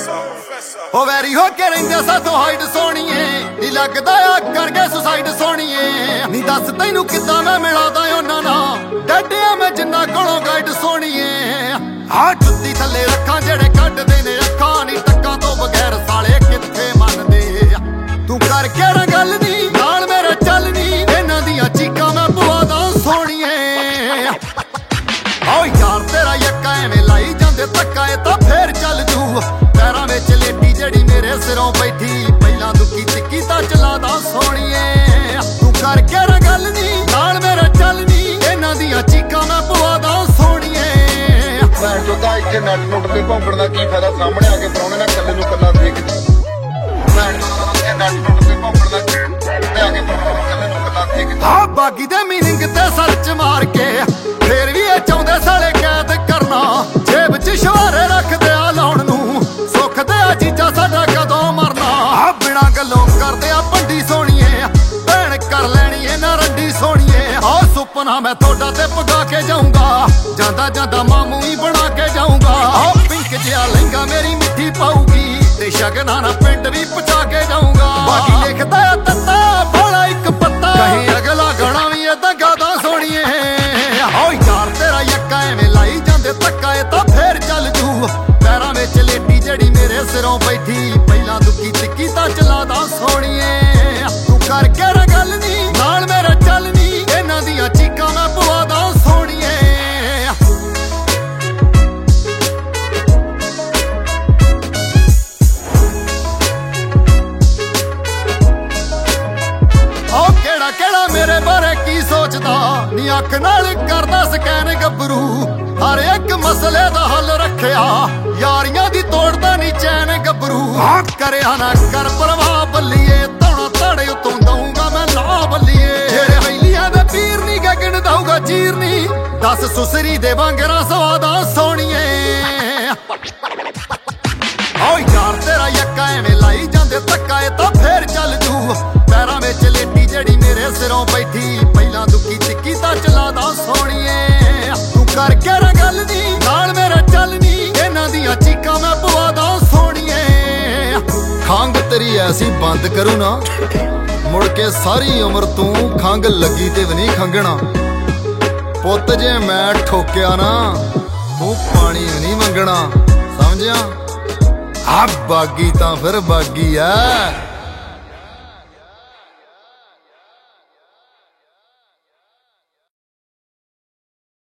ਹੋ ਵੈਰੀ ਹੋ ਕੇ ਰਹਿੰਦੇ ਸਾਥੋਂ ਹਾਈਡ ਸੋਣੀਏ ਨੀ ਲੱਗਦਾ ਆ ਕਰਕੇ ਸੁਸਾਈਡ ਸੋਣੀਏ ਨੀ ਦੱਸ ਤੈਨੂੰ ਕਿੱਦਾਂ ਮੈਂ ਮਿਲਾਦਾ ਉਹਨਾਂ ਨਾਲ ਡੱਡਿਆ ਮੈਂ ਜਿੰਨਾ ਕੋਲੋਂ ਗਾਈਡ ਸੋਣੀਏ ਆ ਜੁੱਤੀ ਥੱਲੇ ਰੱਖਾਂ ਜਿਹੜੇ ਕੱਢਦੇ ਨੇ ਅੱਖਾਂ ਨੀ ਟੱਕਾਂ ਤੋਂ ਬਗੈਰ ਸਾਲੇ ਕਿੱਥੇ ਮੰਨਦੇ ਤੂੰ ਕਰ ਕਿਹੜਾ ਗੱਲ ਨੀ ਨਾਲ ਮੇਰੇ ਚੱਲ ਨੀ ਇਹਨਾਂ ਦੀਆਂ ਚੀਕਾਂ ਮੈਂ ਪਵਾਦਾ ਸੋਣੀਏ ਓ ਯਾਰ ਤੇਰਾ ਯੱਕਾ ਐਵੇਂ ਲਾਈ ਜਾਂਦੇ ਧੱਕਾ ਇਹ ਤਾਂ ਫੇਰ ਚੱਲ ਜੂ ਪੈਰਾਂ ਵਿੱਚ ਲੇਟੀ ਜਿਹੜੀ ਮੇਰੇ ਸਿਰੋਂ ਬੈਠੀ ਪਹਿਲਾਂ ਦੁੱਕੀ ਤਿੱਕੀ ਤਾਂ ਚਲਾਦਾ ਸੋਣੀਏ ਤੂੰ ਕਰ ਕਿਹੜਾ ਗੱਲ ਨੀ ਨਾਲ ਮੇਰਾ ਚੱਲ ਨੀ ਇਹਨਾਂ ਦੀਆਂ ਚੀਕਾਂ ਮੈਂ ਪਵਾਦਾ ਸੋਣੀਏ ਮੈਂ ਚੋਦਾ ਇੱਥੇ ਨੱਟ ਨੁੱਟ ਤੇ ਭੌਂਕਣ ਦਾ ਕੀ ਫਾਇਦਾ ਸਾਹਮਣੇ ਆ ਕੇ ਪਰਾਉਣੇ ਨਾਲ ਕੱਲੇ ਨੂੰ ਕੱਲਾ ਦੇਖ ਮੈਂ ਚੋਦਾ ਨੱਟ ਨੁੱਟ ਤੇ ਭੌਂਕਣ ਦਾ ਸਾਹਮਣੇ ਆ ਕੇ ਪਰਾਉਣੇ ਕੱਲੇ ਨੂੰ ਕੱਲਾ ਦੇਖ ਆ ਬਾਗੀ ਦੇ ਮੀਨਿੰਗ ਤੇ ਸਰਚ ਮਾਰ ਕੇ ਫੇਰ ਵੀ ਇਹ ਚਾਹੁੰਦੇ ਸਾਲੇ ਕੈਦ ਕਰਨਾ ਜੇਬ 'ਚ ਸ਼ਵਾਰੇ ਰੱਖਦੇ ਆ ਲਾਉਣ ਨੂੰ ਸੁੱਖ ਦੇ ਆ ਚੀਜ਼ਾਂ ਸਾਡਾ ਕਦੋਂ ਮਰਨਾ ਆ ਬਿਨਾ ਗੱਲੋਂ ਕਰਦੇ ਆ ਭੰਡੀ ਸੋਣੀਏ ਭੈਣ ਕਰ ਲੈਣੀ ਇਹ ਨਾ ਰੰਡੀ ਸੋਣੀਏ ਆ ਸੁਪਨਾ ਮੈਂ ਤੁਹਾਡਾ ਤੇ ਪਗਾ ਕੇ ਜਾਊਂਗਾ ਜਾਂਦਾ ਜਾਂਦਾ ਮਾਮੂ ਹੀ ਬਣਾ ਕੇ ਜਾਊਂਗਾ ਆ ਪਿੰਕ ਜਿਹਾ ਲਹਿੰਗਾ ਮੇਰੀ ਮਿੱਠੀ ਪਾਊਗੀ ਤੇ ਸ਼ਗਨਾਂ ਨਾਲ ਪਿੰਡ ਵੀ ਪਹੁੰਚਾ ਕੇ ਜਾਊਂਗਾ ਬਾਕੀ ਲਿਖਦਾ ਆ ਤੱਤਾ ਬੋਲਾ ਇੱਕ ਪੱਤਾ ਕਹੀਂ ਅਗਲਾ ਗਾਣਾ ਵੀ ਏਦਾਂ ਗਾਦਾ ਸੋਣੀਏ ਓ ਯਾਰ ਤੇਰਾ ਯੱਕਾ ਐਵੇਂ ਲਾਈ ਜਾਂਦੇ ਧੱਕਾ ਇਹ ਤਾਂ ਫੇਰ ਚੱਲ ਜੂ ਪੈਰਾਂ ਵਿੱਚ ਲੇਟੀ ਜਿਹੜੀ ਮੇਰੇ ਸਿਰੋਂ ਬੈਠੀ ਪਹਿਲਾਂ ਦੁੱਕੀ ਤਿੱਕੀ ਤਾਂ ਚਲਾਦਾ ਸੋਣੀਏ ਤੂੰ ਕਰ ਕਿਹੜਾ ਗੱਲ ਨੀ ਨਾਲ ਮੇਰਾ ਚੱਲ ਨੀ ਇਹਨਾਂ ਦੀਆਂ ਚੀਕਾਂ ਮੈਂ ਪਵਾਦਾ ਸੋਣੀਏ ਓ ਕਿਹੜਾ ਕਿਹੜਾ ਮੇਰੇ ਬਾਰੇ ਕੀ ਸੋਚਦਾ ਨੀ ਅੱਖ ਨਾਲ ਕਰਦਾ ਸਕੈਨ ਗੱਭਰੂ ਹਰ ਇੱਕ ਮਸਲੇ ਦਾ ਹੱਲ ਰੱਖਿਆ ਯਾਰੀਆਂ ਦੀ ਤੋੜਦਾ ਨੀ ਚੈਨ ਗੱਭਰੂ ਕਰਿਆ ਨਾ ਕਰ ਪਰਵਾਹ ਬੱਲੀਏ ਧੌਣਾ ਧੜੇ ਉਤੋਂ ਦਊਂਗਾ ਮੈਂ ਲਾ ਬੱਲੀਏ ਜਿਹੜੇ ਹਈਲੀਆਂ ਦੇ ਪੀਰ ਨੀ ਗਗਨ ਦਊਗਾ ਚੀਰ ਨੀ ਦੱਸ ਸੁਸਰੀ ਦੇ ਵਾਂਗਰਾਂ ਸਵਾਦਾ ਸੋਣੀਏ ਓ ਯਾਰ ਤੇਰਾ ਯੱਕਾ ਐਵੇਂ ਲਾਈ ਜਾਂਦੇ ਧੱਕਾ ਇਹ ਤਾਂ ਫੇਰ ਚੱਲ ਜੂ ਪੈਰਾਂ ਵਿੱਚ ਲੇਟੀ ਜਿਹੜੀ ਮੇਰੇ ਸਿਰੋਂ ਬੈਠੀ ਪਹਿਲਾਂ ਦੁੱਕੀ ਤਿੱਕੀ ਤਾਂ ਚਲਾਦਾ ਸੋਣੀਏ ਤੂੰ ਕਰ ਕਿਹੜਾ ਗੱਲ ਨੀ ਨਾਲ ਮੇਰਾ ਚੱਲ ਨੀ ਇਹਨਾਂ ਦੀਆਂ ਚੀਕਾਂ ਮੈਂ ਪਵਾਦਾ ਸੋਣੀਏ ਖੰਗ ਤੇਰੀ ਐਸੀ ਬੰਦ ਕਰੂ ਨਾ ਮੁੜ ਕੇ ਸਾਰੀ ਉਮਰ ਤੂੰ ਖੰਗ ਲੱਗੀ ਤੇ ਵੀ ਨਹੀਂ ਖੰਗਣਾ ਪੁੱਤ ਜੇ ਮੈਂ ਠੋਕਿਆ ਨਾ ਤੂੰ ਪਾਣੀ ਵੀ ਨਹੀਂ ਮੰਗਣਾ ਸਮਝਿਆ ਆ ਬਾਗੀ ਤਾਂ ਫਿਰ ਬਾਗੀ ਆ